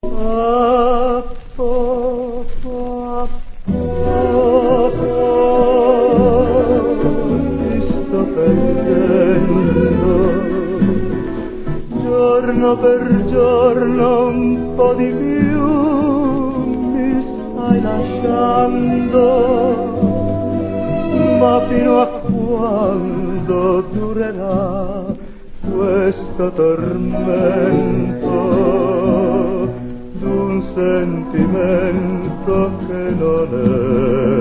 A poco ti sto perdendo, giorno per giorno un po' di più mi stai lasciando, ma fino a quando durerà questo tormento d'un sentimento che non è